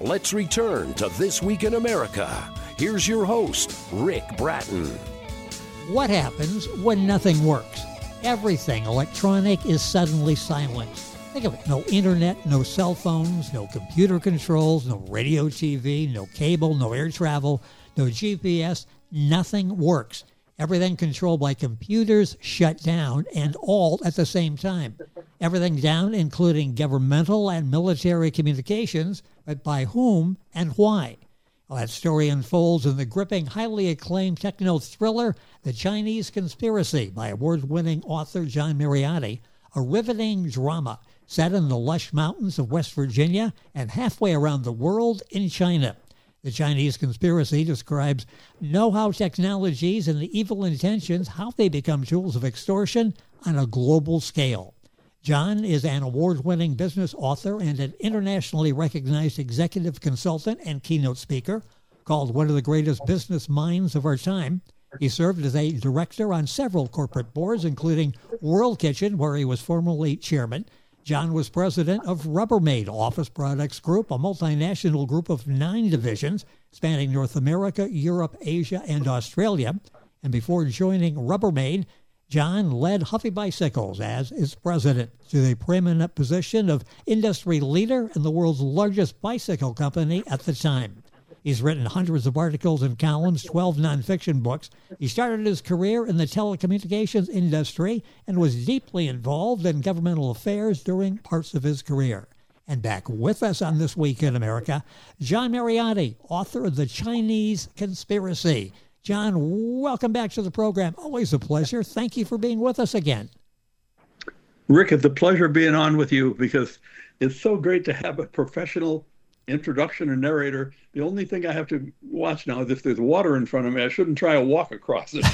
Let's return to This Week in America. Here's your host, Rick Bratton. What happens when nothing works? Everything electronic is suddenly silent. Think of it. No internet, no cell phones, no computer controls, no radio, TV, no cable, no air travel, no GPS. Nothing works. Everything controlled by computers shut down, and all at the same time. Everything down, including governmental and military communications, but by whom and why? Well, that story unfolds in the gripping, highly acclaimed techno thriller, The Chinese Conspiracy, by award-winning author John Mariotti, a riveting drama set in the lush mountains of West Virginia and halfway around the world in China. The Chinese Conspiracy describes know-how technologies and the evil intentions, how they become tools of extortion on a global scale. John is an award-winning business author and an internationally recognized executive consultant and keynote speaker, called one of the greatest business minds of our time. He served as a director on several corporate boards, including World Kitchen, where he was formerly chairman. John was president of Rubbermaid Office Products Group, a multinational group of 9 divisions spanning North America, Europe, Asia, and Australia. And before joining Rubbermaid, John led Huffy Bicycles as its president to the preeminent position of industry leader in the world's largest bicycle company at the time. He's written hundreds of articles and columns, 12 nonfiction books. He started his career in the telecommunications industry and was deeply involved in governmental affairs during parts of his career. And back with us on This Week in America, John Mariotti, author of The Chinese Conspiracy. John, welcome back to the program. Always a pleasure. Thank you for being with us again. Rick, it's a pleasure being on with you because it's so great to have a professional introduction and narrator. The only thing I have to watch now is if there's water in front of me, I shouldn't try a walk across it.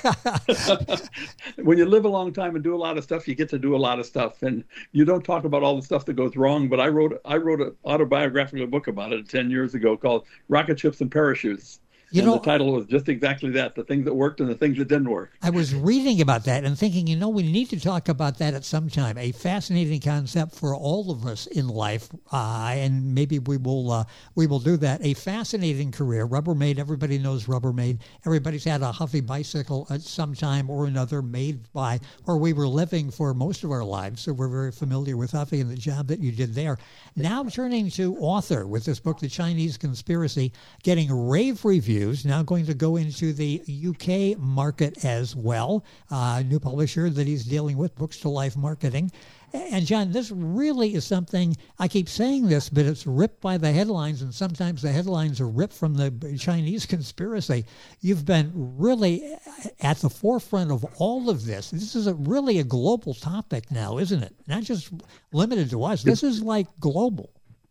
When you live a long time and do a lot of stuff, you get to do a lot of stuff, and you don't talk about all the stuff that goes wrong. But I wrote an autobiographical book about it 10 years ago called Rocket Ships and Parachutes. The title was just exactly that, the things that worked and the things that didn't work. I was reading about that and thinking, we need to talk about that at some time. A fascinating concept for all of us in life, and maybe we will do that. A fascinating career. Rubbermaid, everybody knows Rubbermaid. Everybody's had a Huffy bicycle at some time or another made by where we were living for most of our lives, so we're very familiar with Huffy and the job that you did there. Now turning to author with this book, The Chinese Conspiracy, getting rave reviews. Now going to go into the UK market as well. New publisher that he's dealing with, Books to Life Marketing. And John, this really is something, I keep saying this, but it's ripped by the headlines, and sometimes the headlines are ripped from the Chinese Conspiracy. You've been really at the forefront of all of this. This is really a global topic now, isn't it? Not just limited to us. This is like global.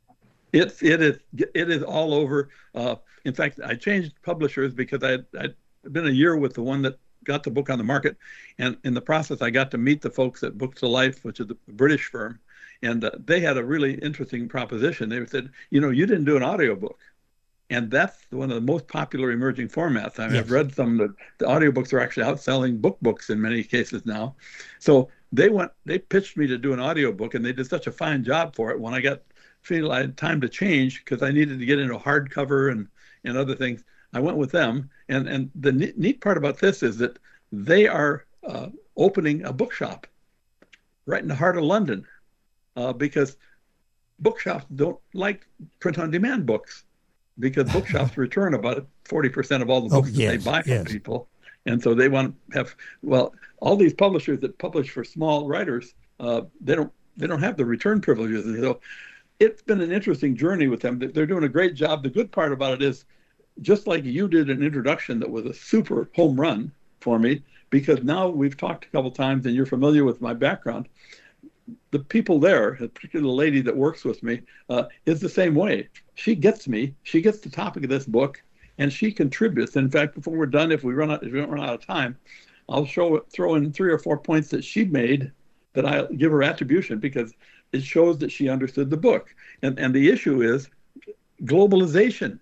It is all over. In fact, I changed publishers because I'd been a year with the one that got the book on the market. And in the process, I got to meet the folks at Books to Life, which is a British firm. And they had a really interesting proposition. They said, you didn't do an audiobook. And that's one of the most popular emerging formats. I mean, yes. I've read some of the audiobooks are actually outselling books in many cases now. So they pitched me to do an audiobook, and they did such a fine job for it. When I had time to change because I needed to get into hardcover and other things, I went with them. And the neat part about this is that they are opening a bookshop right in the heart of London because bookshops don't like print-on-demand books because bookshops return about 40% of all the books that they buy from people. And so they want to have, all these publishers that publish for small writers, they don't have the return privileges. And so it's been an interesting journey with them. They're doing a great job. The good part about it is, just like you did an introduction that was a super home run for me, because now we've talked a couple times and you're familiar with my background. The people there, particularly the lady that works with me, is the same way. She gets me. She gets the topic of this book, and she contributes. In fact, before we're done, if we don't run out of time, I'll throw in 3 or 4 points that she made that I give her attribution because it shows that she understood the book. And the issue is globalization.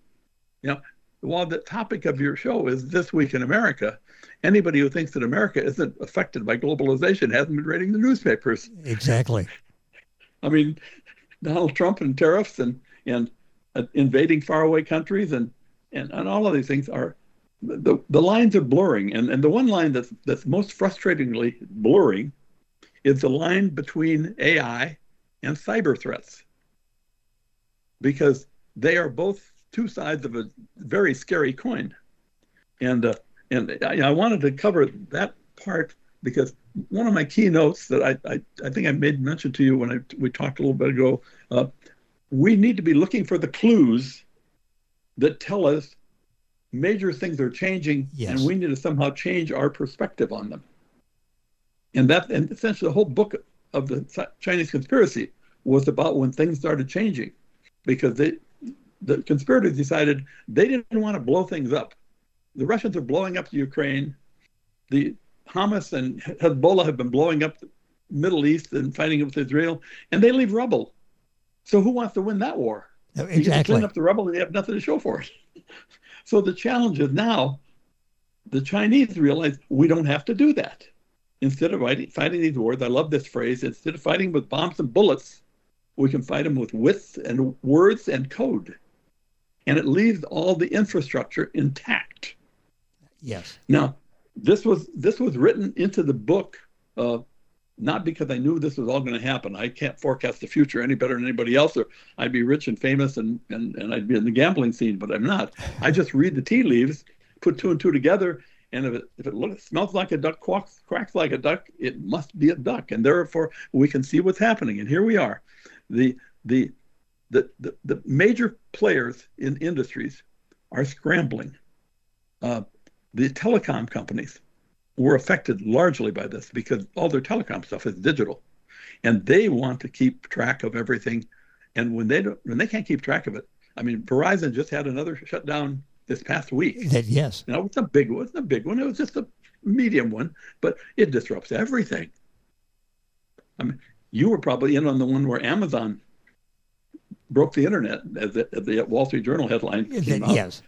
While the topic of your show is This Week in America, anybody who thinks that America isn't affected by globalization hasn't been reading the newspapers. Exactly. I mean, Donald Trump and tariffs and invading faraway countries, and all of these things are the lines are blurring, and the one line that's most frustratingly blurring is the line between AI and cyber threats, because they are both two sides of a very scary coin. And I wanted to cover that part because one of my keynotes that I think I made mention to you when we talked a little bit ago, we need to be looking for the clues that tell us major things are changing, yes. and we need to somehow change our perspective on them. And essentially the whole book of the Chinese conspiracy was about when things started changing, because the conspirators decided they didn't want to blow things up. The Russians are blowing up the Ukraine. The Hamas and Hezbollah have been blowing up the Middle East and fighting with Israel, and they leave rubble. So who wants to win that war? Exactly. You get to clean up the rubble and they have nothing to show for it. So the challenge is now the Chinese realize we don't have to do that. Instead of fighting these wars, I love this phrase, instead of fighting with bombs and bullets, we can fight them with wits and words and code. And it leaves all the infrastructure intact. Yes. Now, this was written into the book, not because I knew this was all going to happen. I can't forecast the future any better than anybody else, or I'd be rich and famous and I'd be in the gambling scene, but I'm not. I just read the tea leaves, put two and two together, and if it smells like a duck, quacks like a duck, it must be a duck, and therefore we can see what's happening. And here we are. The major players in industries are scrambling. The telecom companies were affected largely by this because all their telecom stuff is digital, and they want to keep track of everything. And when they can't keep track of it, I mean, Verizon just had another shutdown this past week. Yes. You know, it's a big one. It's a big one. It was just a medium one, but it disrupts everything. I mean, you were probably in on the one where Amazon broke the internet, as the Wall Street Journal headline came out. Yes.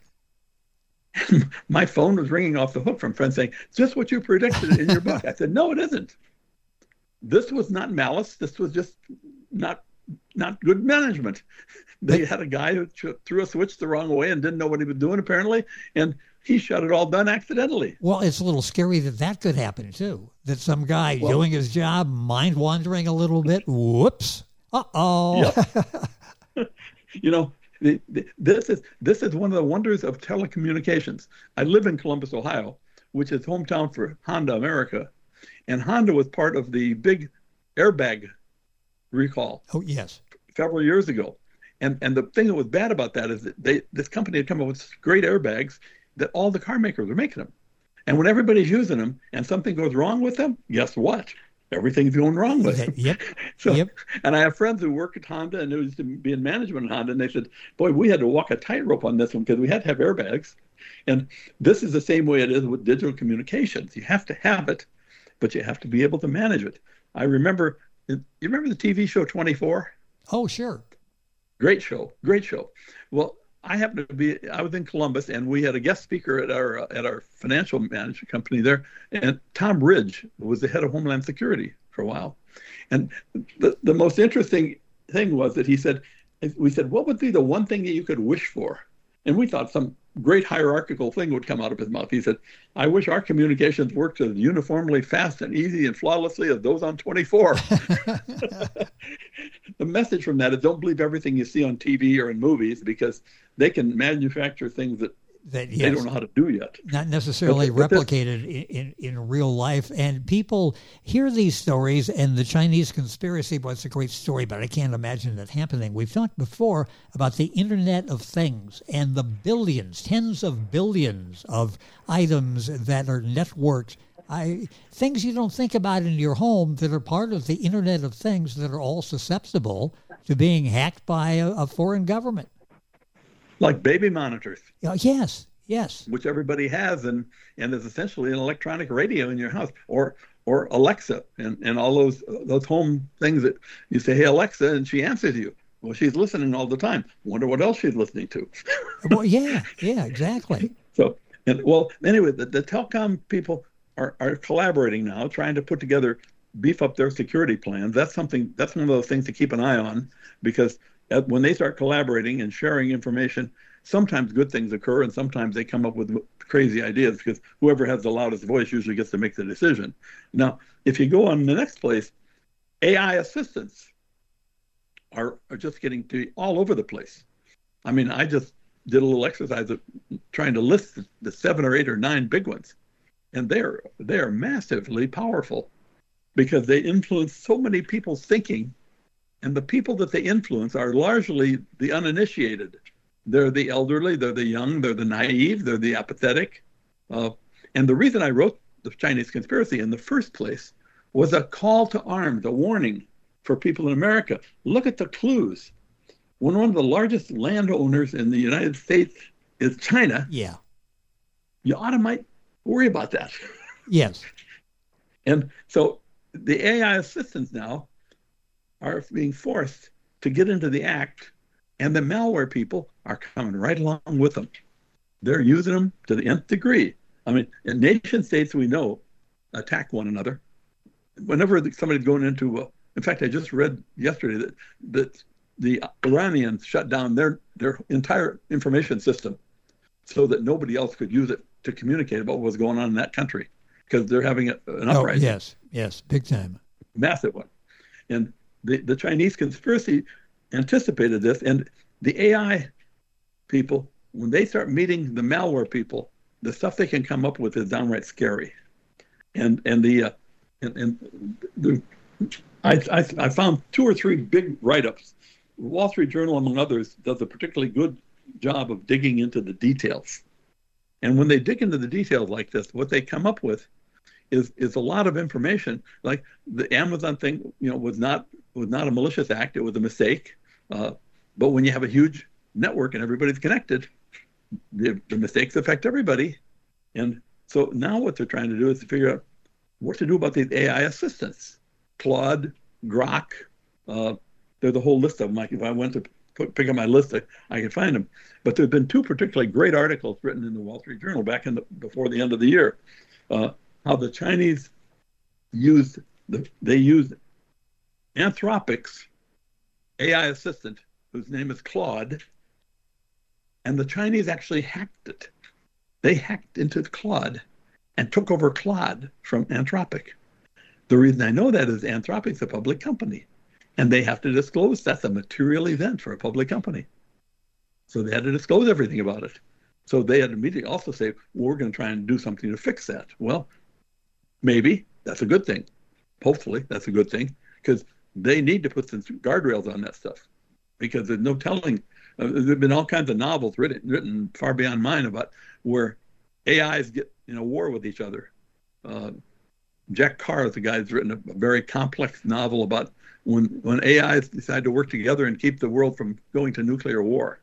My phone was ringing off the hook from friends saying, "Is this what you predicted in your book?" I said, "No, it isn't. This was not malice. This was just not good management. They had a guy who threw a switch the wrong way and didn't know what he was doing, apparently, and he shut it all down accidentally." Well, it's a little scary that could happen, too. That some guy doing his job, mind wandering a little bit, whoops, Yep. You know, this is one of the wonders of telecommunications. I live in Columbus, Ohio, which is hometown for Honda America, and Honda was part of the big airbag recall. Oh, yes. Several years ago. And the thing that was bad about that is that this company had come up with great airbags that all the car makers were making them. And when everybody's using them and something goes wrong with them, guess what? Everything's going wrong with them. Yep. So, yep. And I have friends who work at Honda and who used to be in management at Honda, and they said, "Boy, we had to walk a tightrope on this one because we had to have airbags." And this is the same way it is with digital communications. You have to have it, but you have to be able to manage it. I remember, you remember the TV show 24? Oh, sure. Great show. Well, I was in Columbus, and we had a guest speaker at our financial management company there, and Tom Ridge was the head of Homeland Security for a while. And the most interesting thing was that we said, "What would be the one thing that you could wish for?" And we thought some great hierarchical thing would come out of his mouth. He said, "I wish our communications worked as uniformly fast and easy and flawlessly as those on 24. The message from that is don't believe everything you see on TV or in movies, because they can manufacture things that they don't know how to do yet. Not necessarily replicated in real life. And people hear these stories, and the Chinese conspiracy was a great story, but I can't imagine that happening. We've talked before about the Internet of Things and the billions, tens of billions of items that are networked. Things you don't think about in your home that are part of the Internet of Things that are all susceptible to being hacked by a foreign government. Like baby monitors. Yes. Which everybody has and is essentially an electronic radio in your house, or Alexa and all those home things that you say, "Hey, Alexa," and she answers you. Well, she's listening all the time. Wonder what else she's listening to. Well, yeah, exactly. So, anyway, the telecom people are collaborating now, trying to put together, beef up their security plans. That's one of those things to keep an eye on, because when they start collaborating and sharing information, sometimes good things occur, and sometimes they come up with crazy ideas because whoever has the loudest voice usually gets to make the decision. Now, if you go on the next place, AI assistants are just getting to be all over the place. I mean, I just did a little exercise of trying to list the 7 or 8 or 9 big ones, and they are massively powerful because they influence so many people's thinking, and the people that they influence are largely the uninitiated. They're the elderly, they're the young, they're the naive, they're the apathetic. And the reason I wrote The Chinese Conspiracy in the first place was a call to arms, a warning for people in America. Look at the clues. When one of the largest landowners in the United States is China, yeah, you might worry about that. Yes. And so the AI assistants now are being forced to get into the act, and the malware people are coming right along with them. They're using them to the nth degree. I mean, in nation states we know attack one another. Whenever somebody's going into, in fact, I just read yesterday that the Iranians shut down their entire information system so that nobody else could use it to communicate about what was going on in that country because they're having an uprising. Oh, yes, big time. Massive one. And the Chinese conspiracy anticipated this, and the AI people, when they start meeting the malware people, the stuff they can come up with is downright scary. I found 2 or 3 big write-ups. Wall Street Journal, among others, does a particularly good job of digging into the details. And when they dig into the details like this, what they come up with is a lot of information. Like the Amazon thing, was not a malicious act; it was a mistake. But when you have a huge network and everybody's connected, the mistakes affect everybody. And so now what they're trying to do is to figure out what to do about these AI assistants. Claude, Grok, there's a whole list of them. Like if I went to pick up my list, I can find them. But there's been 2 particularly great articles written in the Wall Street Journal back before the end of the year, how the Chinese used Anthropic's AI assistant, whose name is Claude, and the Chinese actually hacked it. They hacked into Claude and took over Claude from Anthropic. The reason I know that is Anthropic's a public company, and they have to disclose that's a material event for a public company. So they had to disclose everything about it. So they had to immediately also say, well, we're going to try and do something to fix that. Well, maybe that's a good thing. Hopefully that's a good thing, because they need to put some guardrails on that stuff, because there's no telling. There have been all kinds of novels written far beyond mine about where AIs get in a war with each other. Jack Carr is the guy who's written a very complex novel about when AIs decide to work together and keep the world from going to nuclear war.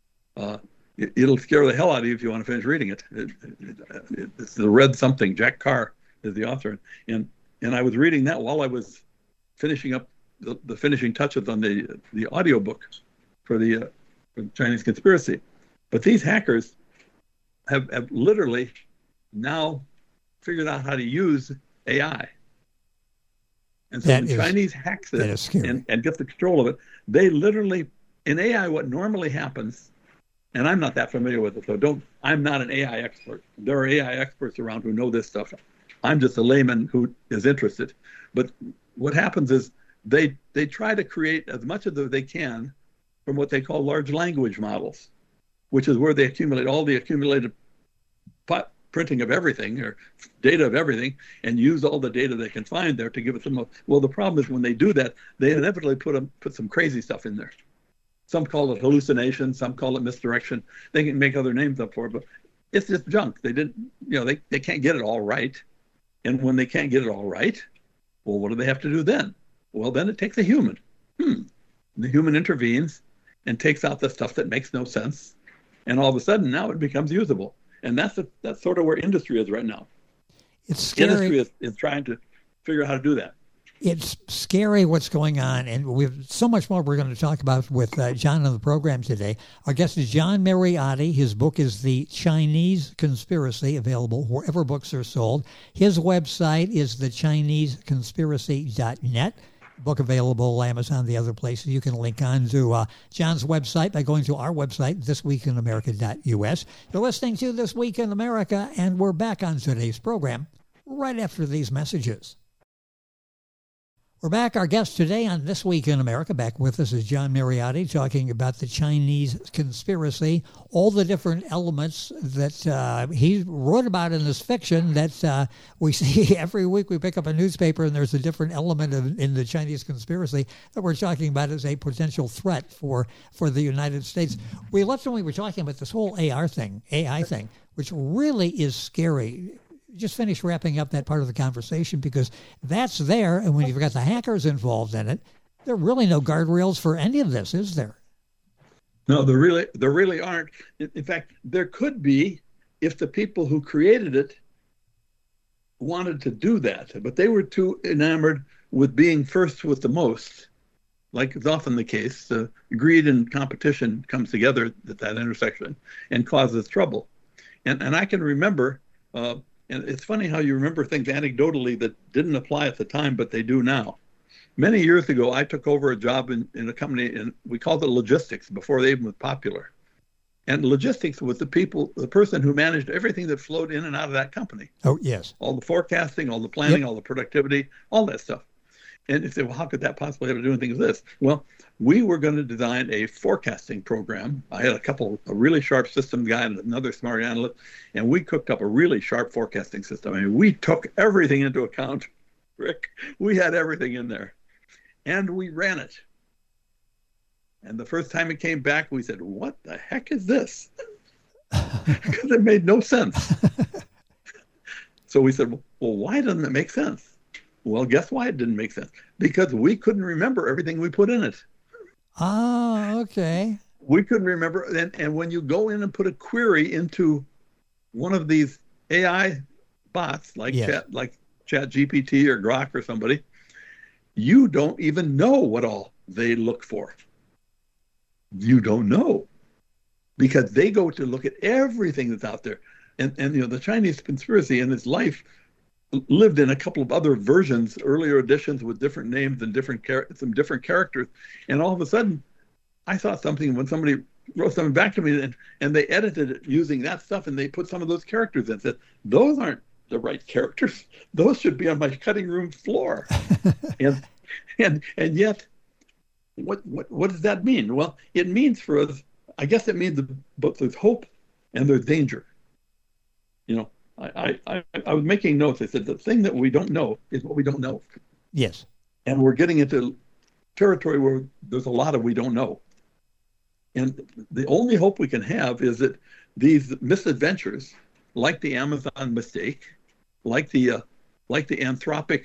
It'll scare the hell out of you if you want to finish reading it. It's the Red Something. Jack Carr is the author. And I was reading that while I was finishing up the finishing touches on the audiobook for the Chinese Conspiracy. But these hackers have literally now figured out how to use AI. And so the Chinese hacks it and gets the control of it. They literally, in AI, what normally happens, and I'm not that familiar with it, so I'm not an AI expert. There are AI experts around who know this stuff. I'm just a layman who is interested. But what happens is they try to create as much as they can from what they call large language models, which is where they accumulate all the accumulated printing of everything or data of everything and use all the data they can find there to give it some. Well, the problem is when they do that, they inevitably put some crazy stuff in there. Some call it hallucination, some call it misdirection. They can make other names up for it, but it's just junk. They can't get it all right. And when they can't get it all right, well, what do they have to do then? Well, then it takes a human. The human intervenes and takes out the stuff that makes no sense. And all of a sudden now it becomes usable. And that's sort of where industry is right now. It's scary. Industry is trying to figure out how to do that. It's scary what's going on, and we have so much more we're going to talk about with John on the program today. Our guest is John Mariotti. His book is The Chinese Conspiracy, available wherever books are sold. His website is thechineseconspiracy.net. Book available, Amazon, the other places. You can link on to John's website by going to our website, thisweekinamerica.us. You're listening to This Week in America, and we're back on today's program right after these messages. We're back. Our guest today on This Week in America, back with us is John Mariotti, talking about the Chinese conspiracy, all the different elements that he wrote about in his fiction that we see every week. We pick up a newspaper and there's a different element in the Chinese conspiracy that we're talking about as a potential threat for the United States. We left when we were talking about this whole AI thing, which really is scary. Just finish wrapping up that part of the conversation, because that's there, and when you've got the hackers involved in it, there are really no guardrails for any of this, is there? No, there really aren't. In fact, there could be if the people who created it wanted to do that, but they were too enamored with being first with the most, like is often the case. Greed and competition comes together at that intersection and causes trouble. And I can remember. And it's funny how you remember things anecdotally that didn't apply at the time, but they do now. Many years ago, I took over a job in a company, and we called it logistics before they even was popular. And logistics was the person who managed everything that flowed in and out of that company. Oh, yes. All the forecasting, all the planning, all the productivity, all that stuff. And you say, well, how could that possibly have to do anything with this? Well, we were going to design a forecasting program. I had a really sharp systems guy and another smart analyst, and we cooked up a really sharp forecasting system. I mean, we took everything into account, Rick. We had everything in there, and we ran it. And the first time it came back, we said, what the heck is this? Because it made no sense. So we said, well, why doesn't it make sense? Well, guess why it didn't make sense? Because we couldn't remember everything we put in it. Oh, okay. We couldn't remember. And when you go in and put a query into one of these AI bots, like ChatGPT or Grok or somebody, you don't even know what all they look for. You don't know. Because they go to look at everything that's out there. And the Chinese conspiracy in its life lived in a couple of other versions, earlier editions with different names and some different characters. And all of a sudden, I saw something when somebody wrote something back to me, and they edited it using that stuff, and they put some of those characters in and said, those aren't the right characters. Those should be on my cutting room floor. and yet, what does that mean? Well, it means for us, I guess it means both there's hope and there's danger. I was making notes. I said, the thing that we don't know is what we don't know. Yes. And we're getting into territory where there's a lot of we don't know. And the only hope we can have is that these misadventures, like the Amazon mistake, like the Anthropic,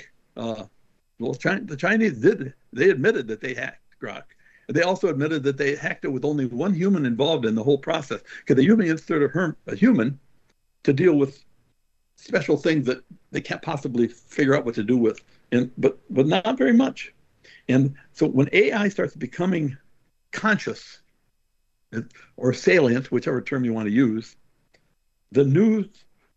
the Chinese they admitted that they hacked Grok. They also admitted that they hacked it with only one human involved in the whole process, because the human inserted a human to deal with special things that they can't possibly figure out what to do with, but not very much. And so when AI starts becoming conscious or salient, whichever term you want to use, the news,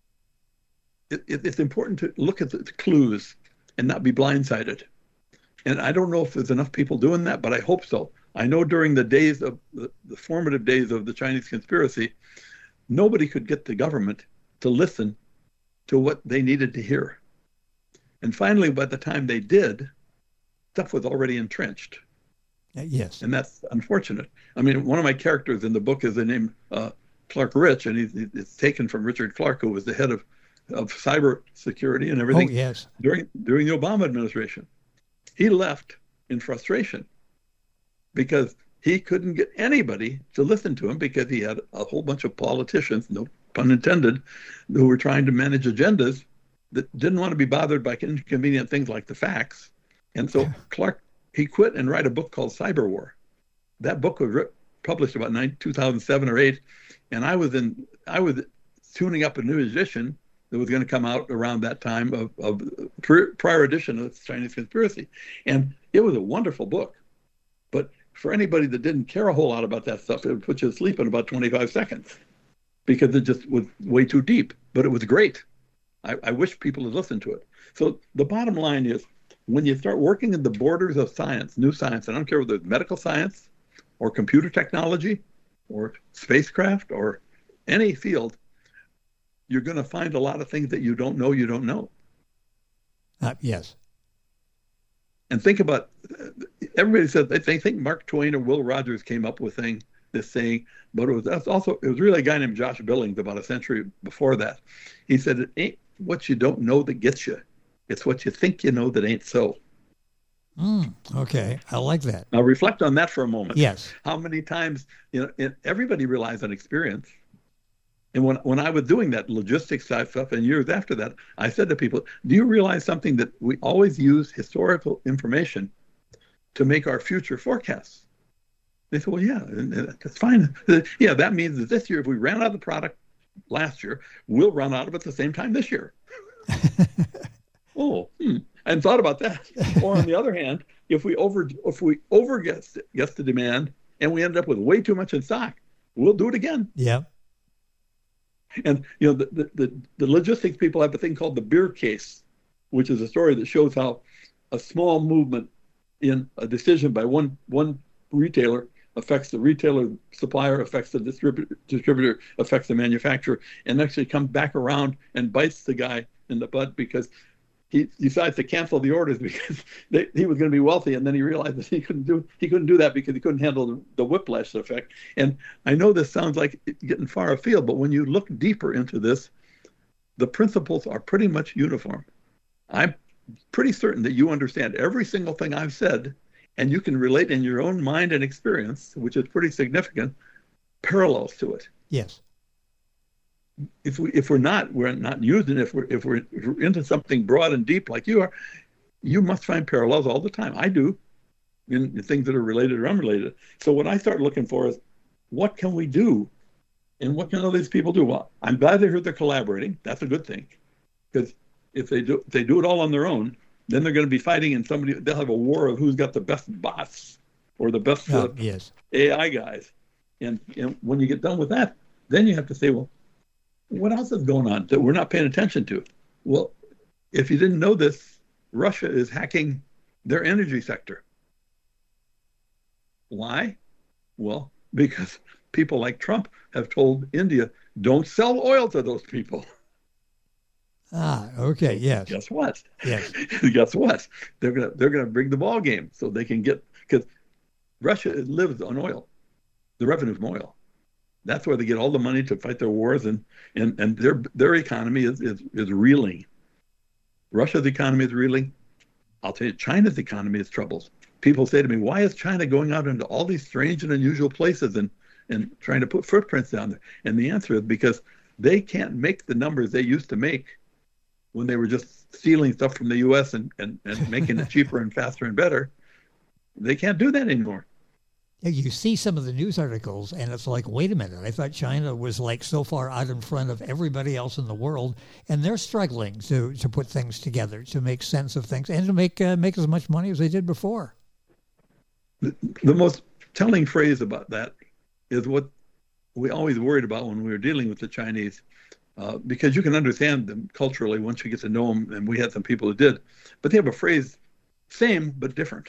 it's important to look at the clues and not be blindsided. And I don't know if there's enough people doing that, but I hope so. I know during the days of the formative days of the Chinese conspiracy, nobody could get the government to listen to what they needed to hear. And finally, by the time they did, stuff was already entrenched. Yes. And that's unfortunate. I mean, one of my characters in the book is the name Clark Rich, and it's taken from Richard Clark, who was the head of cyber security and everything during the Obama administration. He left in frustration because he couldn't get anybody to listen to him, because he had a whole bunch of politicians, no pun intended, who were trying to manage agendas that didn't want to be bothered by inconvenient things like the facts. And so Clark, he quit and wrote a book called Cyber War. That book was published about 2007 or 8, and I was tuning up a new edition that was going to come out around that time of prior edition of Chinese Conspiracy. And it was a wonderful book. But for anybody that didn't care a whole lot about that stuff, it would put you to sleep in about 25 seconds because it just was way too deep. But it was great. I wish people had listened to it. So the bottom line is, when you start working in the borders of science, new science, I don't care whether it's medical science or computer technology or spacecraft or any field, you're going to find a lot of things that you don't know. Yes. And think about, everybody said they think Mark Twain or Will Rogers came up with this saying, but it was really a guy named Josh Billings about a century before that. He said, it ain't what you don't know that gets you. It's what you think you know that ain't so. Okay, I like that. Now reflect on that for a moment. Yes. How many times, everybody relies on experience. And when I was doing that logistics side stuff and years after that, I said to people, do you realize something, that we always use historical information to make our future forecasts? They said, well, yeah, that's fine. Yeah, that means that this year, if we ran out of the product last year, we'll run out of it at the same time this year. I hadn't thought about that. Or on the other hand, if we over guess the demand and we end up with way too much in stock, we'll do it again. Yeah. And the logistics people have a thing called the beer case, which is a story that shows how a small movement in a decision by one retailer affects the retailer, supplier affects the distributor affects the manufacturer, and actually comes back around and bites the guy in the butt because he decides to cancel the orders because he was going to be wealthy, and then he realized that he couldn't do that because he couldn't handle the whiplash effect. And I know this sounds like getting far afield, but when you look deeper into this, the principles are pretty much uniform. I'm pretty certain that you understand every single thing I've said, and you can relate in your own mind and experience, which is pretty significant, parallels to it. Yes. If we're not using it. If we're into something broad and deep like you are, you must find parallels all the time. I do, in things that are related or unrelated. So what I start looking for is, what can we do, and what can all these people do? Well, I'm glad they're collaborating. That's a good thing, because if they do it all on their own, then they're going to be fighting, and they'll have a war of who's got the best bots or the best AI guys. And when you get done with that, then you have to say, well, what else is going on that we're not paying attention to? Well, if you didn't know this, Russia is hacking their energy sector. Why? Well, because people like Trump have told India, don't sell oil to those people. Okay, yes. Guess what? Yes. Guess what? They're gonna bring the ball game so they can get, because Russia lives on oil, the revenue from oil. That's where they get all the money to fight their wars, and their economy is reeling. Russia's economy is reeling. I'll tell you, China's economy is troubled. People say to me, why is China going out into all these strange and unusual places and trying to put footprints down there? And the answer is because they can't make the numbers they used to make when they were just stealing stuff from the U.S. and making it cheaper and faster and better. They can't do that anymore. You see some of the news articles, and it's like, wait a minute, I thought China was like so far out in front of everybody else in the world, and they're struggling to put things together, to make sense of things, and to make as much money as they did before. The most telling phrase about that is what we always worried about when we were dealing with the Chinese, because you can understand them culturally once you get to know them, and we had some people who did, but they have a phrase, same but different.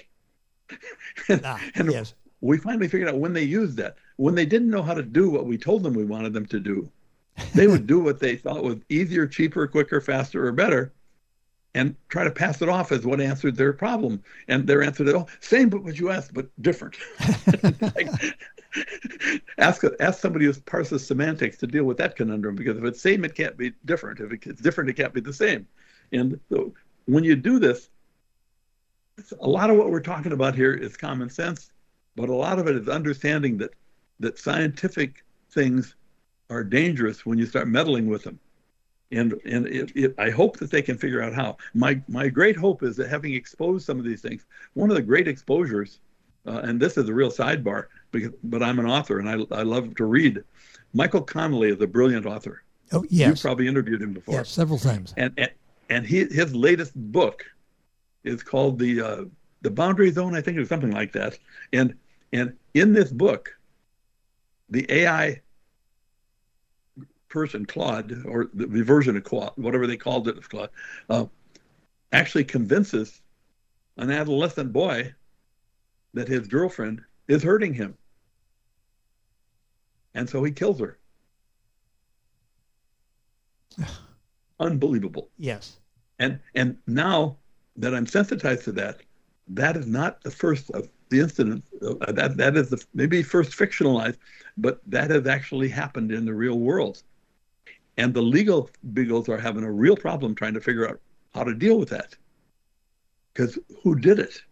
Yes. We finally figured out when they used that. When they didn't know how to do what we told them we wanted them to do, they would do what they thought was easier, cheaper, quicker, faster, or better, and try to pass it off as what answered their problem. And their answer to, same but what you asked, but different. Like, ask somebody who parses semantics to deal with that conundrum, because if it's same, it can't be different. If it's different, it can't be the same. And so when you do this, a lot of what we're talking about here is common sense. But a lot of it is understanding that scientific things are dangerous when you start meddling with them. And I hope that they can figure out how. My great hope is that, having exposed some of these things, one of the great exposures, and this is a real sidebar, but I'm an author and I love to read. Michael Connelly is a brilliant author. Oh, yes. You've probably interviewed him before. Yes, several times. And his latest book is called The Boundary Zone, I think, or something like that. And in this book, the AI person, Claude, or the version of Claude, whatever they called it as Claude, actually convinces an adolescent boy that his girlfriend is hurting him. And so he kills her. Unbelievable. Yes. And now that I'm sensitized to that, that is not the first of the incidents. That is maybe first fictionalized, but that has actually happened in the real world. And the legal beagles are having a real problem trying to figure out how to deal with that. Because who did it?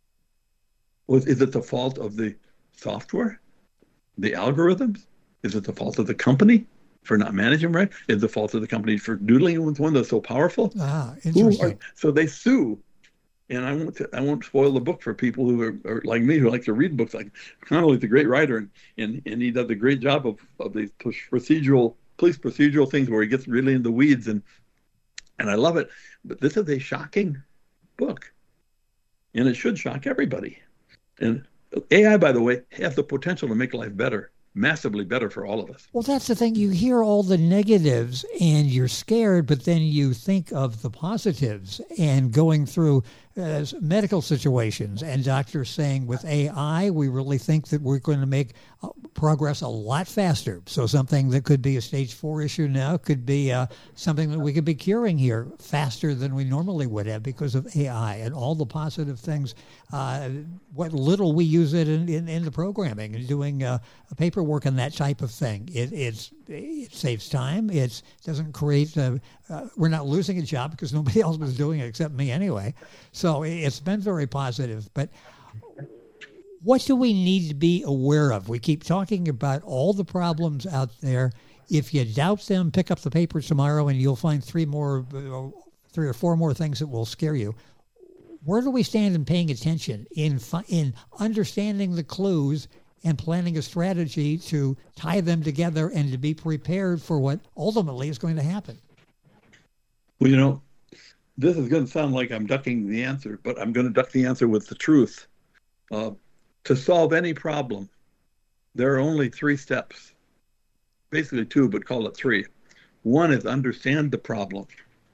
Is it the fault of the software, the algorithms? Is it the fault of the company for not managing right? Is it the fault of the company for doodling with one that's so powerful? Interesting. So they sue. And I won't spoil the book for people who are like me, who like to read books. Like Connolly's a great writer, and he does a great job of these police procedural things where he gets really in the weeds, and I love it. But this is a shocking book, and it should shock everybody. And AI, by the way, has the potential to make life better, massively better for all of us. Well, that's the thing. You hear all the negatives and you're scared, but then you think of the positives and going through medical situations and doctors saying with AI, we really think that we're going to make progress a lot faster. So something that could be a stage 4 issue now could be something that we could be curing here faster than we normally would have because of AI and all the positive things. What little we use it in the programming and doing paperwork and that type of thing. It saves time. It doesn't create, we're not losing a job because nobody else was doing it except me anyway. So it's been very positive. But what do we need to be aware of? We keep talking about all the problems out there. If you doubt them, pick up the paper tomorrow and you'll find 3 or 4 more things that will scare you. Where do we stand in paying attention, in understanding the clues and planning a strategy to tie them together and to be prepared for what ultimately is going to happen? Well, this is going to sound like I'm ducking the answer, but I'm going to duck the answer with the truth. To solve any problem, there are only 3 steps. Basically 2, but call it 3. One is understand the problem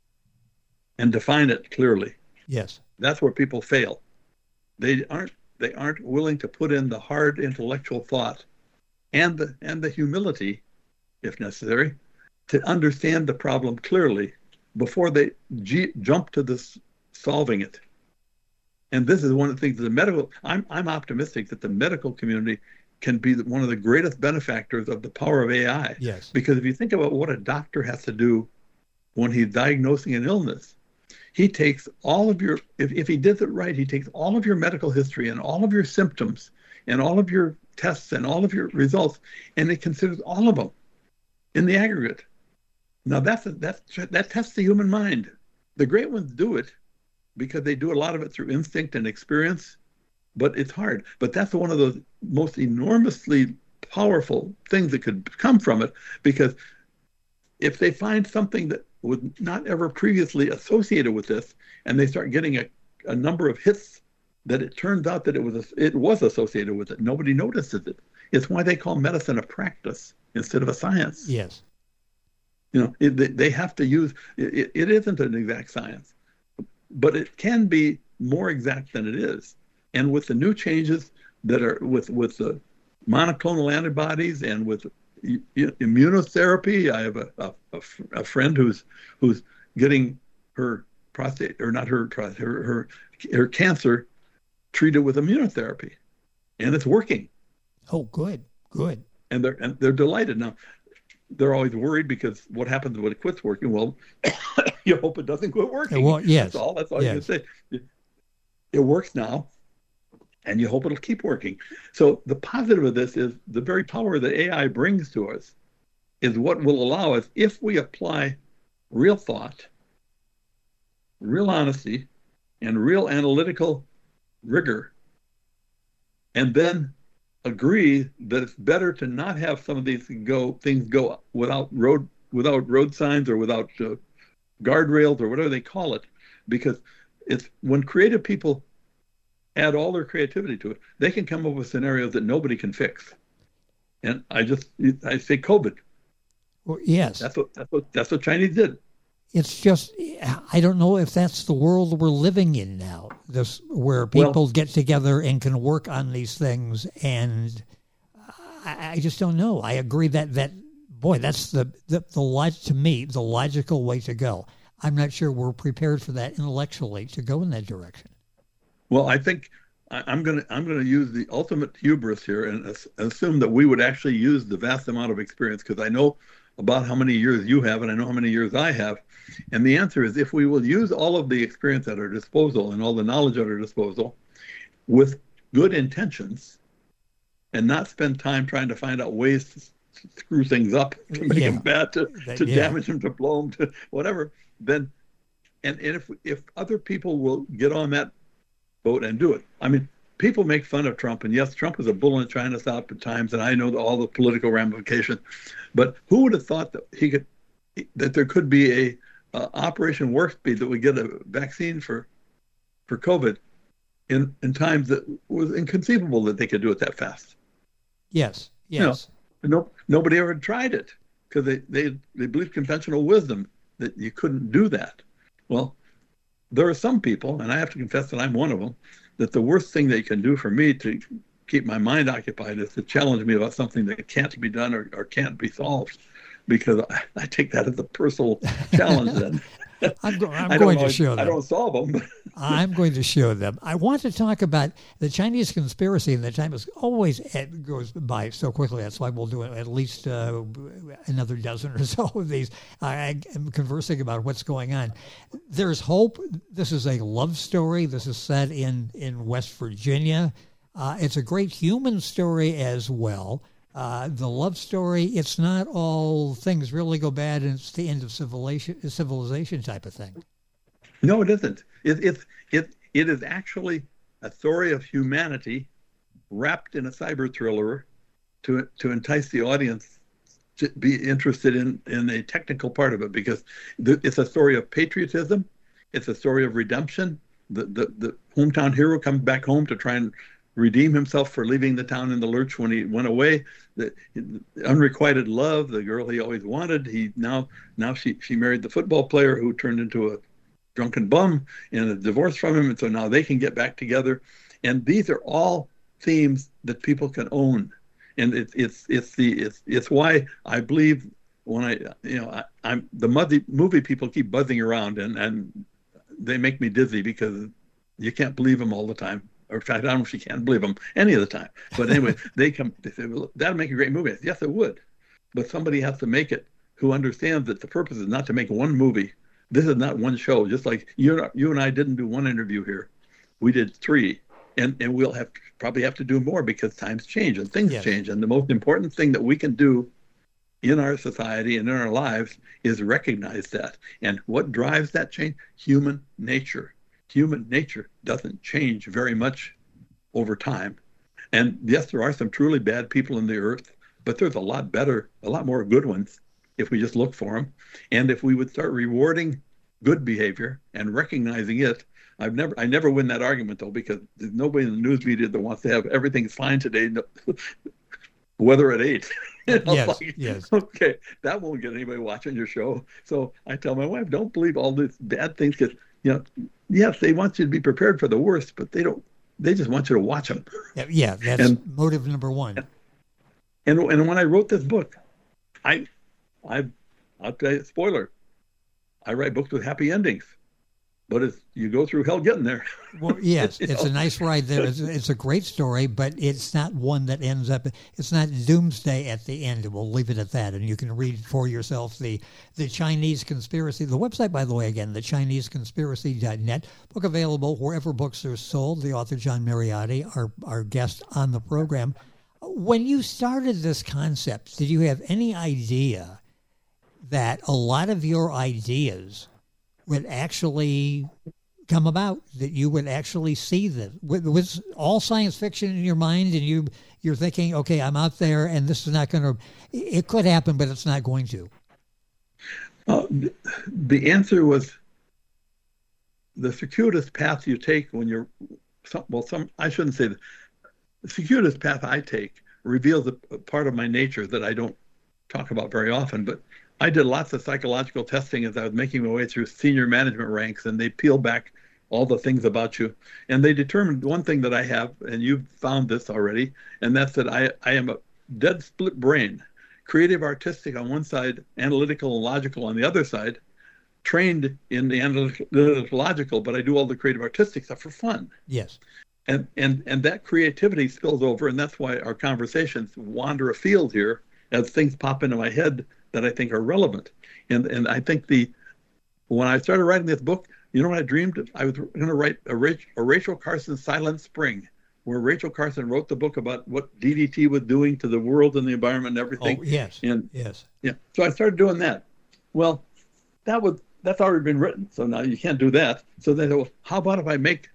and define it clearly. Yes. That's where people fail. They aren't willing to put in the hard intellectual thought and the humility, if necessary, to understand the problem clearly before they jump to this solving it. And this is one of the things I'm optimistic that the medical community can be one of the greatest benefactors of the power of AI. Yes. Because if you think about what a doctor has to do when he's diagnosing an illness, he takes all of your, if he did it right, he takes all of your medical history and all of your symptoms and all of your tests and all of your results, and it considers all of them in the aggregate. Now that tests the human mind. The great ones do it because they do a lot of it through instinct and experience, but it's hard. But that's one of the most enormously powerful things that could come from it, because if they find something that was not ever previously associated with this, and they start getting a number of hits that it turns out that it was associated with it. Nobody notices it. It's why they call medicine a practice instead of a science. Yes. They have to use, it isn't an exact science, but it can be more exact than it is. And with the new changes that are with the monoclonal antibodies and with immunotherapy, I have a friend who's getting her prostate, or not her cancer treated with immunotherapy, and it's working. Oh, good. And they're delighted. Now, they're always worried because what happens when it quits working? Well, you hope it doesn't quit working. Well, yes. That's all yes. you can say. It works now, and you hope it'll keep working. So the positive of this is the very power that AI brings to us is what will allow us, if we apply real thought, real honesty, and real analytical rigor, and then agree that it's better to not have some of these things go without road signs or without guardrails or whatever they call it, because it's when creative people add all their creativity to it, they can come up with scenarios that nobody can fix. And I say COVID. Well, yes, that's what Chinese did. It's just, I don't know if that's the world we're living in now. This where people get together and can work on these things, and I just don't know. I agree that boy, that's to me the logical way to go. I'm not sure we're prepared for that intellectually to go in that direction. Well, I think I'm gonna use the ultimate hubris here and assume that we would actually use the vast amount of experience, because I know about how many years you have and I know how many years I have. And the answer is, if we will use all of the experience at our disposal and all the knowledge at our disposal with good intentions and not spend time trying to find out ways to screw things up, to make them bad, to damage them, to blow them, to whatever, then, and if other people will get on that boat and do it. I mean, people make fun of Trump, and yes, Trump is a bull in China shop at times, and I know all the political ramifications, but who would have thought that there could be a Operation Warp Speed that would get a vaccine for COVID in times that was inconceivable that they could do it that fast. Yes. Nobody ever tried it because they believe conventional wisdom that you couldn't do that. Well, there are some people, and I have to confess that I'm one of them, that the worst thing they can do for me to keep my mind occupied is to challenge me about something that can't be done or can't be solved, because I take that as a personal challenge then. I'm going to show them. I don't solve them. I'm going to show them. I want to talk about the Chinese conspiracy, and the time goes by so quickly. That's why we'll do at least another dozen or so of these. I am conversing about what's going on. There's hope. This is a love story. This is set in West Virginia. It's a great human story as well. The love story, it's not all things really go bad and it's the end of civilization type of thing. No, it isn't. It is actually a story of humanity wrapped in a cyber thriller to entice the audience to be interested in a technical part of it, because it's a story of patriotism. It's a story of redemption. The hometown hero comes back home to try and redeem himself for leaving the town in the lurch when he went away. The unrequited love, the girl he always wanted. Now she married the football player who turned into a drunken bum and a divorce from him, and so now they can get back together. And these are all themes that people can own, and it's why I believe when I'm the movie people keep buzzing around and they make me dizzy because you can't believe them all the time. Or in fact, I don't know if you can't believe them any of the time. But anyway, they say, well, that'll make a great movie. Yes, it would. But somebody has to make it who understands that the purpose is not to make one movie. This is not one show. Just like you and I didn't do one interview here. We did 3. And we'll probably have to do more because times change and things change. And the most important thing that we can do in our society and in our lives is recognize that. And what drives that change? Human nature. Human nature doesn't change very much over time. And yes, there are some truly bad people in the earth, but there's a lot more good ones if we just look for them. And if we would start rewarding good behavior and recognizing it. I never win that argument, though, because there's nobody in the news media that wants to have everything's fine today, weather at 8. Yes. Okay, that won't get anybody watching your show. So I tell my wife, don't believe all these bad things, because yes, they want you to be prepared for the worst, but they just want you to watch them. Yeah, that's motive number one. And when I wrote this book, I'll tell you, spoiler, I write books with happy endings, but you go through hell getting there. Well, yes, it's a nice ride there. It's a great story, but it's not one that ends up, it's not doomsday at the end. We'll leave it at that. And you can read for yourself the Chinese Conspiracy. The website, by the way, again, thechineseconspiracy.net. Book available wherever books are sold. The author, John Mariotti, our guest on the program. When you started this concept, did you have any idea that a lot of your ideas would actually come about, that you would actually see this? Was all science fiction in your mind, and you're thinking, okay, I'm out there and this is not going to, it could happen, but it's not going to? The answer was the circuitous path you take when you're, I shouldn't say that. The circuitous path I take reveals a part of my nature that I don't talk about very often, but I did lots of psychological testing as I was making my way through senior management ranks, and they peel back all the things about you. And they determined one thing that I have, and you've found this already, and that's that I am a dead split brain, creative, artistic on one side, analytical and logical on the other side, trained in the analytical, logical, but I do all the creative, artistic stuff for fun. Yes. And that creativity spills over, and that's why our conversations wander afield here as things pop into my head that I think are relevant. And I think when I started writing this book, you know what I dreamed of? I was going to write a Rachel Carson Silent Spring, where Rachel Carson wrote the book about what DDT was doing to the world and the environment and everything. Oh, yes. And yes. Yeah. So I started doing that. Well, that's already been written, so now you can't do that. So they said, well, how about if I make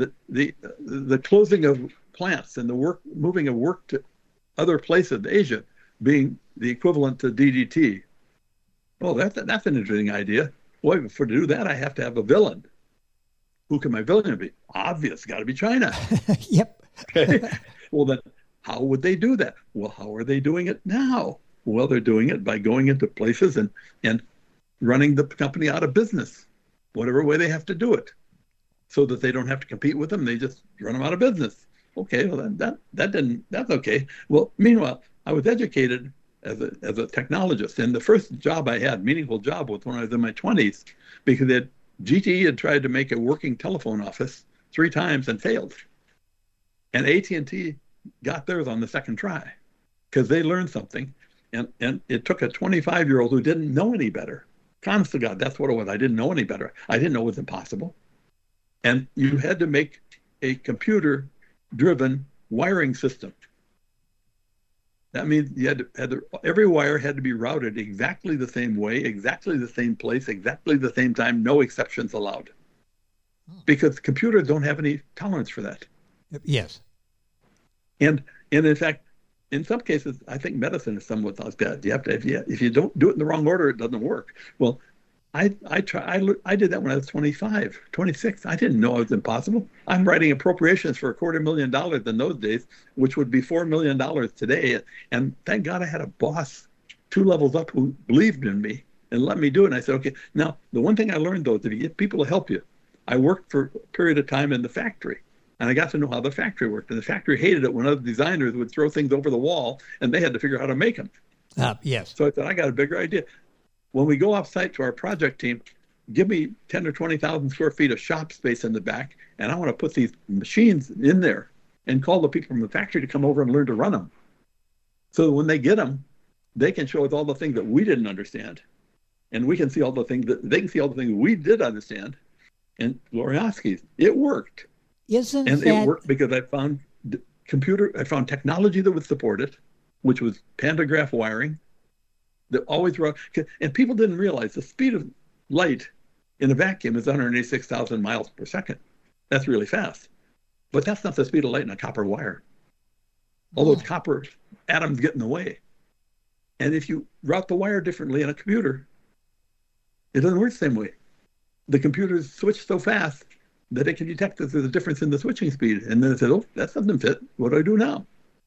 the closing of plants and the moving of work to other places, Asia, being the equivalent to DDT? Well, that's an interesting idea. Boy, to do that, I have to have a villain. Who can my villain be? Obvious, got to be China. Yep. Okay. Well, then how would they do that? Well, how are they doing it now? Well, they're doing it by going into places and running the company out of business, whatever way they have to do it, so that they don't have to compete with them. They just run them out of business. Okay, well, that's okay. Well, meanwhile, I was educated as a technologist, and the first job I had, meaningful job, was when I was in my 20s, because GTE had tried to make a working telephone office 3 times and failed. And AT&T got theirs on the second try because they learned something. And it took a 25-year-old who didn't know any better. Honest to God, that's what it was. I didn't know any better. I didn't know it was impossible. And you had to make a computer-driven wiring system. That means you every wire had to be routed exactly the same way, exactly the same place, exactly the same time, no exceptions allowed. Because computers don't have any tolerance for that. Yes. And in fact, in some cases, I think medicine is somewhat like that. You have to, if you don't do it in the wrong order, it doesn't work. Well, I did that when I was 25, 26. I didn't know it was impossible. I'm writing appropriations for $250,000 in those days, which would be $4 million today. And thank God I had a boss 2 levels up who believed in me and let me do it. And I said, okay, now the one thing I learned though is if you get people to help you. I worked for a period of time in the factory, and I got to know how the factory worked. And the factory hated it when other designers would throw things over the wall, and they had to figure out how to make them. Yes. So I said, I got a bigger idea. When we go off site to our project team, give me 10 or 20,000 square feet of shop space in the back, and I want to put these machines in there and call the people from the factory to come over and learn to run them. So when they get them, they can show us all the things that we didn't understand, and we can see all the things that they can see all the things we did understand. And Glorioski's, it worked. It worked because I found technology that would support it, which was pantograph wiring that always wrote. And people didn't realize the speed of light in a vacuum is 186,000 miles per second. That's really fast. But that's not the speed of light in a copper wire. All those copper atoms get in the way. And if you route the wire differently in a computer, it doesn't work the same way. The computers switch so fast that it can detect that there's a difference in the switching speed. And then it says, oh, that doesn't fit. What do I do now?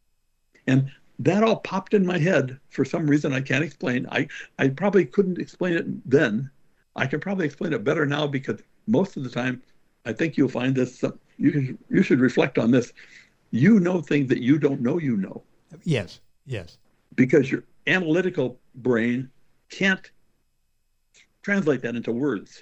And that all popped in my head for some reason I can't explain. I probably couldn't explain it then. I can probably explain it better now because most of the time, I think you'll find this, you should reflect on this. You know things that you don't know you know. Yes, yes. Because your analytical brain can't translate that into words.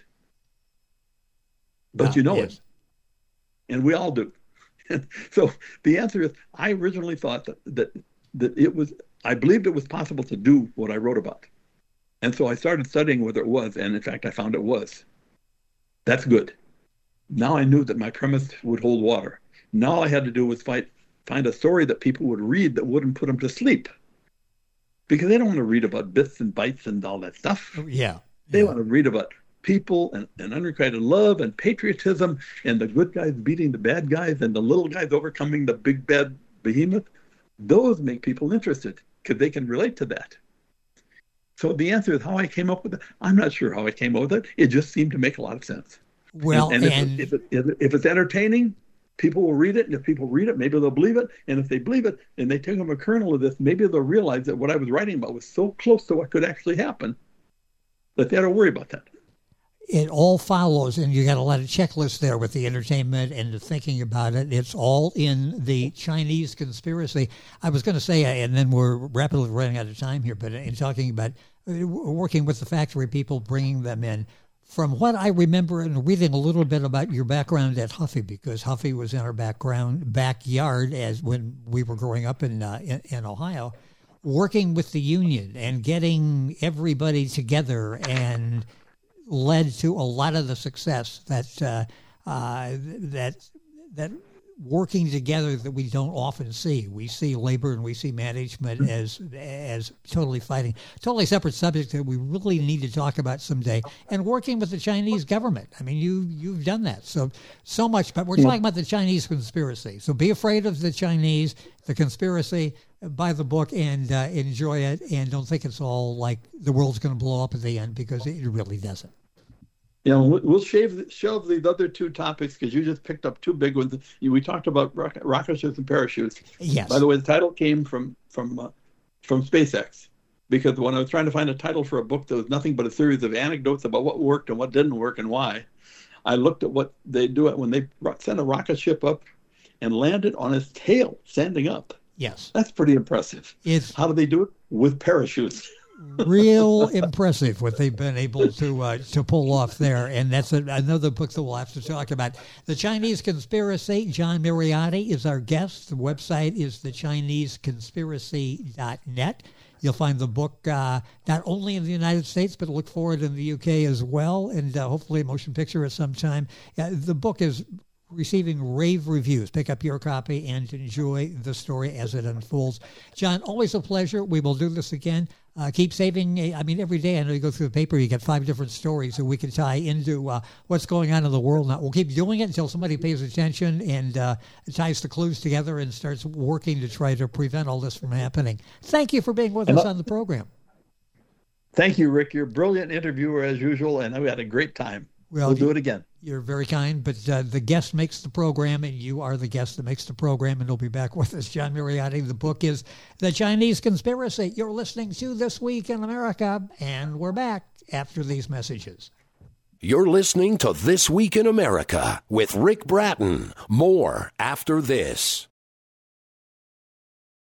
But you know it. And we all do. So the answer is, I originally thought that it was, I believed it was possible to do what I wrote about. And so I started studying whether it was, and in fact, I found it was. That's good. Now I knew that my premise would hold water. Now all I had to do was find a story that people would read that wouldn't put them to sleep. Because they don't want to read about bits and bytes and all that stuff. Yeah. They want to read about people and unrequited love and patriotism and the good guys beating the bad guys and the little guys overcoming the big bad behemoth. Those make people interested because they can relate to that. So the answer is how I came up with it. I'm not sure how I came up with it. It just seemed to make a lot of sense. Well, and if it's entertaining, people will read it. And if people read it, maybe they'll believe it. And if they believe it and they take them a kernel of this, maybe they'll realize that what I was writing about was so close to what could actually happen that they don't worry about that. it all follows, and you got a lot of checklists there with the entertainment and the thinking about it. It's all in the Chinese conspiracy. I was going to say, and then we're rapidly running out of time here, but in talking about working with the factory people, bringing them in, from what I remember and reading a little bit about your background at Huffy, because Huffy was in our backyard as when we were growing up in Ohio, working with the union and getting everybody together and led to a lot of the success that working together that we don't often see. We see labor and we see management as totally fighting. Totally separate subject that we really need to talk about someday. And working with the Chinese government. I mean, you've done that so much, but we're talking about the Chinese conspiracy. So be afraid of the Chinese, the conspiracy, buy the book and enjoy it, and don't think it's all like the world's going to blow up at the end, because it really doesn't. Yeah, we'll shelve these other two topics because you just picked up two big ones. We talked about rocket ships and parachutes. Yes. By the way, the title came from SpaceX, because when I was trying to find a title for a book that was nothing but a series of anecdotes about what worked and what didn't work and why, I looked at what they do when they send a rocket ship up and land it on its tail, standing up. Yes. That's pretty impressive. How do they do it? With parachutes. Real impressive what they've been able to pull off there. And that's another book that we'll have to talk about. The Chinese Conspiracy. John Mariotti is our guest. The website is thechineseconspiracy.net. You'll find the book not only in the United States, but look for it in the UK as well, and hopefully a motion picture at some time. The book is receiving rave reviews. Pick up your copy and enjoy the story as it unfolds. John, always a pleasure. We will do this again. Keep saving. I mean, every day, I know you go through the paper, you get 5 different stories that we can tie into what's going on in the world now. We'll keep doing it until somebody pays attention and ties the clues together and starts working to try to prevent all this from happening. Thank you for being with us on the program. Thank you, Rick. You're a brilliant interviewer as usual, and we had a great time. We'll do it again. You're very kind, but the guest makes the program, and you are the guest that makes the program, and you'll be back with us. John Mariotti. The book is The Chinese Conspiracy. You're listening to This Week in America, and we're back after these messages. You're listening to This Week in America with Rick Bratton. More after this.